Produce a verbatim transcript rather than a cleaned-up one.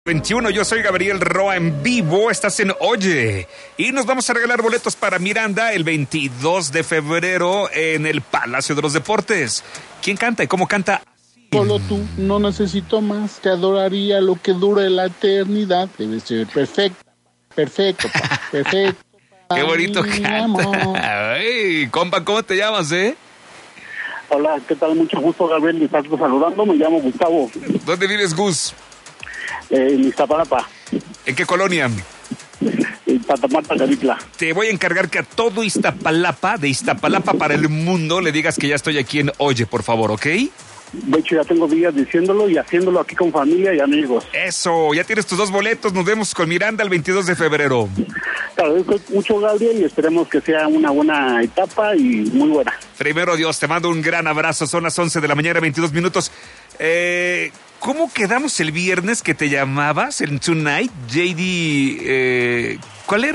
veintiuno, yo soy Gabriel Roa en vivo, estás en Oye, y nos vamos a regalar boletos para Miranda el veintidós de febrero en el Palacio de los Deportes. ¿Quién canta y cómo canta? Solo tú, no necesito más, te adoraría lo que dure la eternidad. Debe ser perfecto, perfecto, pa, perfecto. Qué bonito canta. Ay, compa, ¿cómo te llamas, eh? Hola, ¿qué tal? Mucho gusto, Gabriel, me estás saludando, me llamo Gustavo. ¿Dónde vives, Gus? Eh, en Iztapalapa. ¿En qué colonia? En Tatamata, Cavitla. Te voy a encargar que a todo Iztapalapa, de Iztapalapa para el mundo, le digas que ya estoy aquí en Oye, por favor, ¿ok? De hecho, ya tengo días diciéndolo y haciéndolo aquí con familia y amigos. Eso, ya tienes tus dos boletos, nos vemos con Miranda el veintidós de febrero. Te agradezco mucho, Gabriel, y esperemos que sea una buena etapa y muy buena. Primero Dios, te mando un gran abrazo, son las once de la mañana, veintidós minutos. Eh, ¿Cómo quedamos el viernes que te llamabas en Tonight, J D? Eh, ¿Cuál era?